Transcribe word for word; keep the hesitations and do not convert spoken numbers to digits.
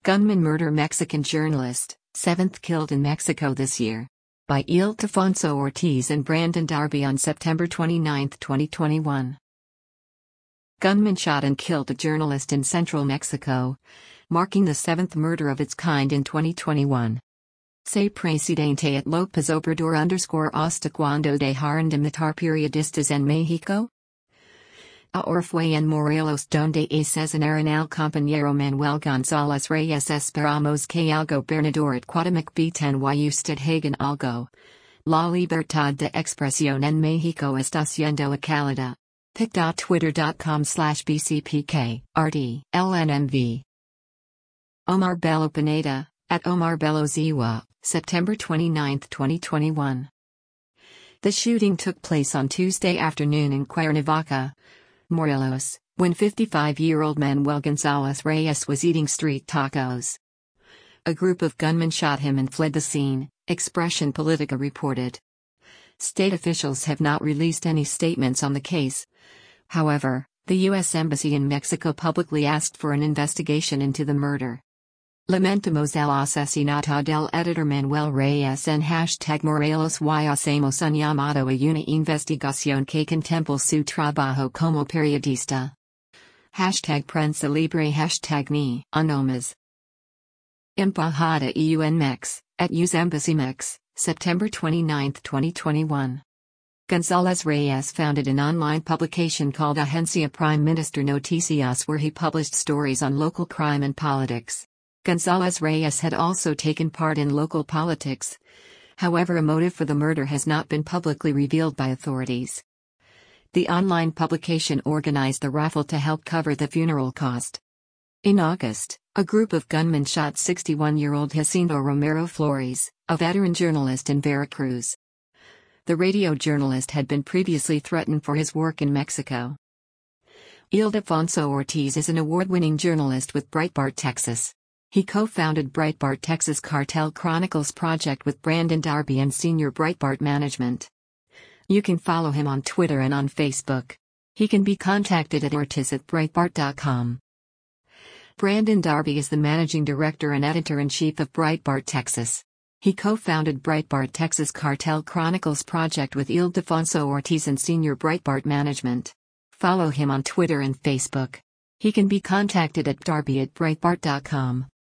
Gunman murder Mexican journalist, seventh killed in Mexico this year. By Ildefonso Ortiz and Brandon Darby on September twenty-ninth, twenty twenty-one. Gunman shot and killed a journalist in central Mexico, marking the seventh murder of its kind in twenty twenty-one. Se presidente at López Obrador underscore hasta cuando dejaron de matar periodistas en México? Ahora fue en Morelos donde asesinaron al compañero Manuel González Reyes. Esperamos que el gobernador at Cuauhtémoc Beten y usted hagan algo. La libertad de expresión en México está siendo acalada. pic dot twitter dot com slash b c p k r d l n m v. Omar Bello Pineda, at Omar Bello Ziwa, September twenty-ninth, twenty twenty-one. The shooting took place on Tuesday afternoon in Cuernavaca, Morelos, when fifty-five-year-old Manuel González Reyes was eating street tacos. A group of gunmen shot him and fled the scene, Expression Politica reported. State officials have not released any statements on the case. However, the U S Embassy in Mexico publicly asked for an investigation into the murder. Lamentamos el asesinato del editor Manuel Reyes en hashtag Morelos y hacemos un llamado a una investigación que contemple su trabajo como periodista. Hashtag prensa libre hashtag ni anonymous. Embajada E U en Mex, at U S Embassy Mex, September twenty-ninth, twenty twenty-one. González Reyes founded an online publication called Agencia Prime Minister Noticias where he published stories on local crime and politics. González Reyes had also taken part in local politics. However, a motive for the murder has not been publicly revealed by authorities. The online publication organized the raffle to help cover the funeral cost. In August, a group of gunmen shot sixty-one-year-old Jacinto Romero Flores, a veteran journalist in Veracruz. The radio journalist had been previously threatened for his work in Mexico. Ildefonso Ortiz is an award-winning journalist with Breitbart Texas. He co-founded Breitbart Texas Cartel Chronicles project with Brandon Darby and senior Breitbart management. You can follow him on Twitter and on Facebook. He can be contacted at ortiz at breitbart dot com. Brandon Darby is the managing director and editor-in-chief of Breitbart Texas. He co-founded Breitbart Texas Cartel Chronicles project with Ildefonso Ortiz and senior Breitbart management. Follow him on Twitter and Facebook. He can be contacted at darby at breitbart dot com.